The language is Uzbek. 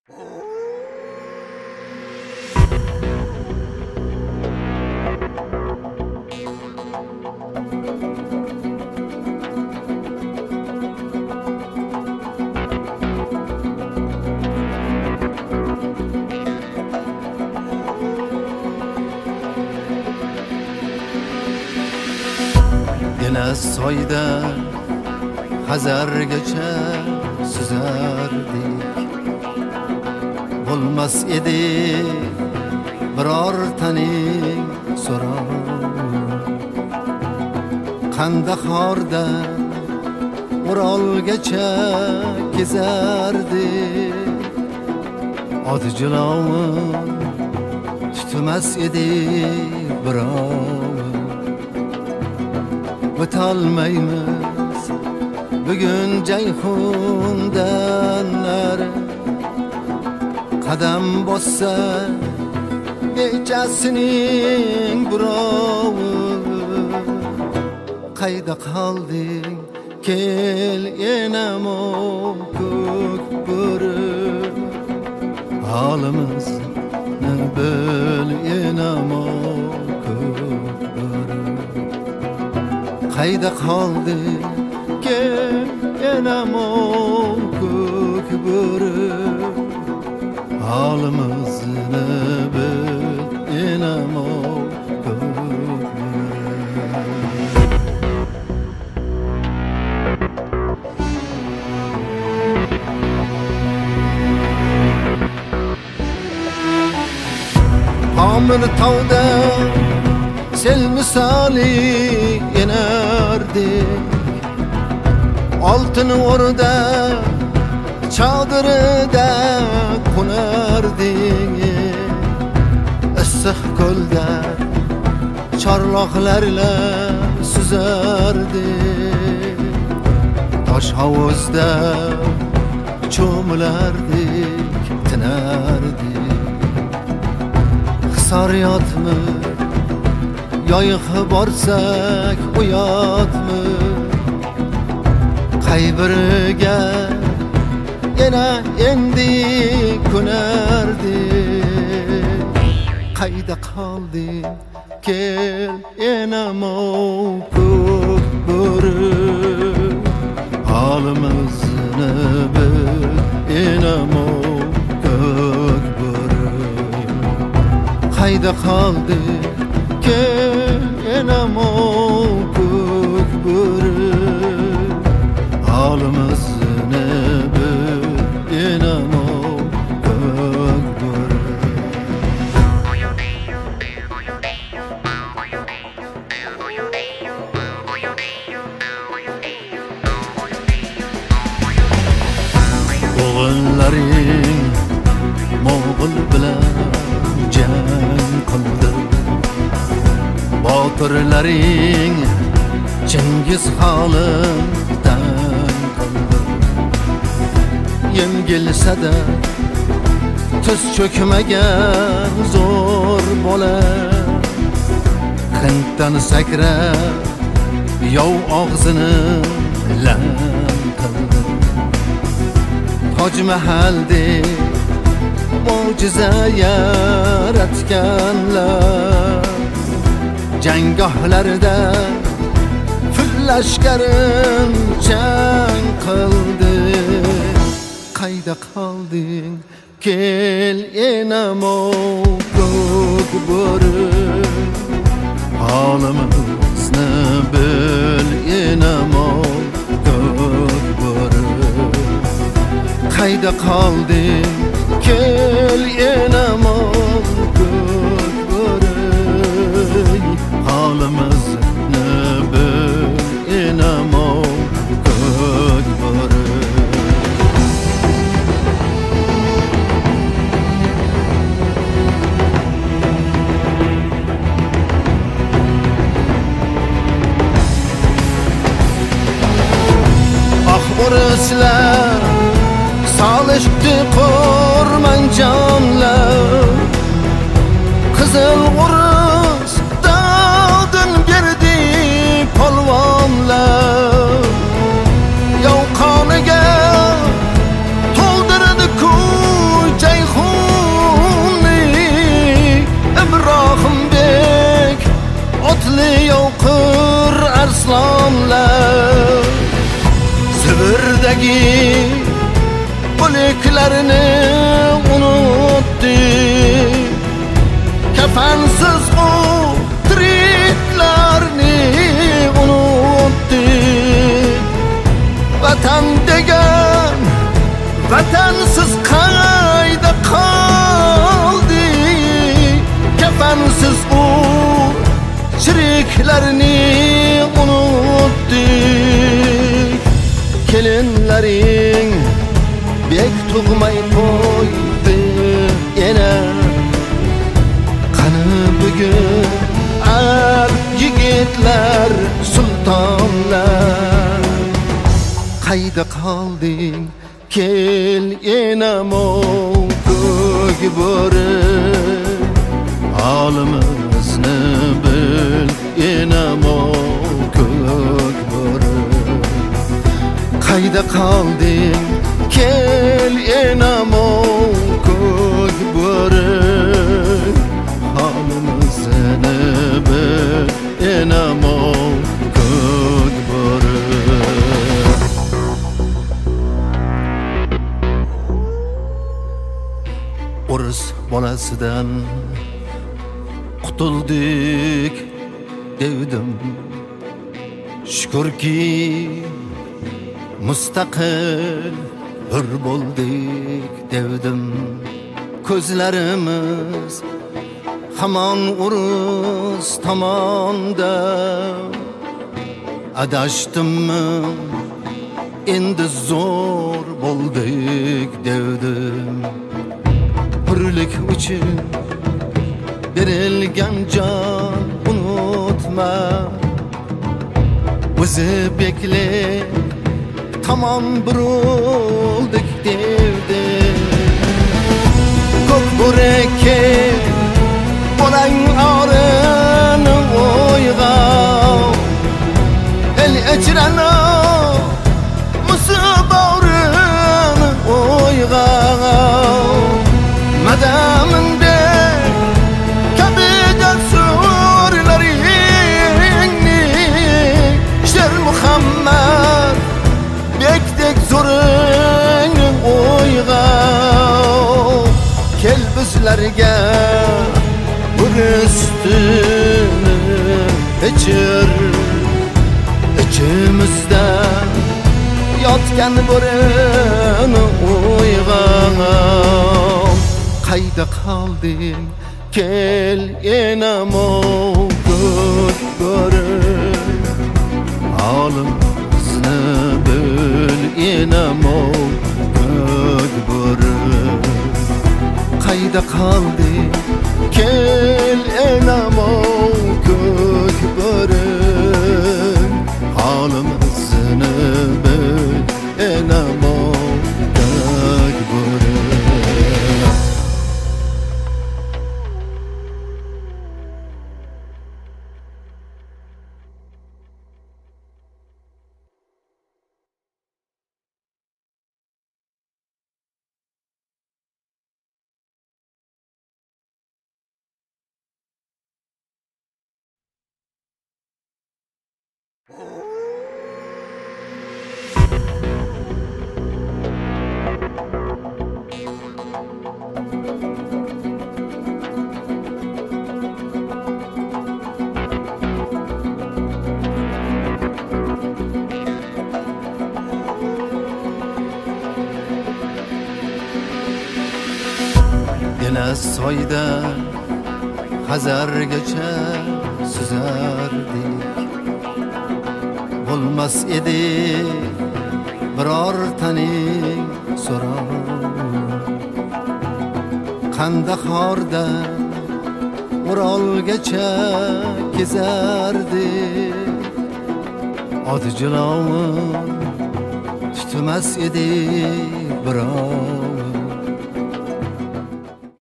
Yine soyda Hazargacha suzardik. Bo'lmas edi biror taning so'rov. Qandahorda Orolgacha kezardik. Ot jilovim tutmas edi birov. O'tolmaymiz bugun Jayhundan nari. Qadam bossa nechasining birovi. Qayda qolding kel enamo ko'k bo'ri. Holimizni bil enamo ko'k bo'ri. Qayda qolding kel enamo ko'k bo'ri. Holimizni bil enamo ko'k bo'ri. Pamir tog'da sel misali enardik. Oltin o'rda chodirida qo'nardik. Issiq ko'lda chorloqlarla suzardik. Tosh hovuzda cho'milardik, tinardik. Hisariyotmi yoyiq borsak uyatmi. Qay biriga yana endi ko'nardik. Qayda qolding kel enamo ko'k bo'ri. Holimizni bil enamo ko'k bo'ri. Qayda qolding kel enamo ko'k bo'ri. Holimizni bil enamo ko'k bo'ri. O'g'illaring Mo'g'ul bilan jang qildi. Botirlaring Chingiz Xondan qildi. Yengilsa-da tiz cho'kmagan zo'r bola. Hinddan sakrab yov og'zini lam qildi. Hoj Mahaldek mo'jiza yaratganlar. Janggohlarda fil lashkarin jang qildi. Qayda qolding kel enamo ko'k bo'ri. Holimizni bil enamo ko'k bo'ri. Qayda qolding kel enamo ko'k bo'ri. Holimizni bil enamo ko'k bo'ri. O'rislar solishdi qo'rman jonlar. O'liklarini unutdi. Kafansiz u tiriklarni unutdi. Vatan degan vatansiz qayda qoldi. Kafansiz u chiriklarni unutdi. Kelinlaring bek tug'may qo'ydi yana. Qani bugun ar yigitlar sultonlar, qayda qolding? Kel enamo ko'k bo'ri, holimizni bil enamo ko'k bo'ri. Qayda qolding? Kel enamo ko'k bo'ri, holimizni bil enamo ko'k bo'ri. O'ris bolasidan qutuldik devdim. Shukrki mustaqil hur bo'ldik devdim. Ko'zlarimiz hamon urus tomonda. Adashdimmi endi zo'r bo'ldik devdim. Hurlik uchun berilgan jon unutma. O'zi beklik tamam burildik devdim. Ko'k bo'reke bolang orini o'yg'ab, el echrana musibavrini o'yg'ab. Madaminde kabida surlaringni Sher Muhammad bekdek zo'rini o'yg'ab. Kel bizlarga buristini ichir, ichimizda yotgan bo'rini o'yg'ab. Qayda qolding? Kel enamo ko'k bo'ri, holimizni bil enamo ko'k bo'ri. Qayda qolding? Kel enamo ko'k bo'ri, holimizni bil enamo ko'k bo'ri. Yana soyda Hazargacha suzardik. Bo'lmas edi biror taning so'rab. Qandahorda Urolgacha kezardik. Ot jilovim tutmas edi biror.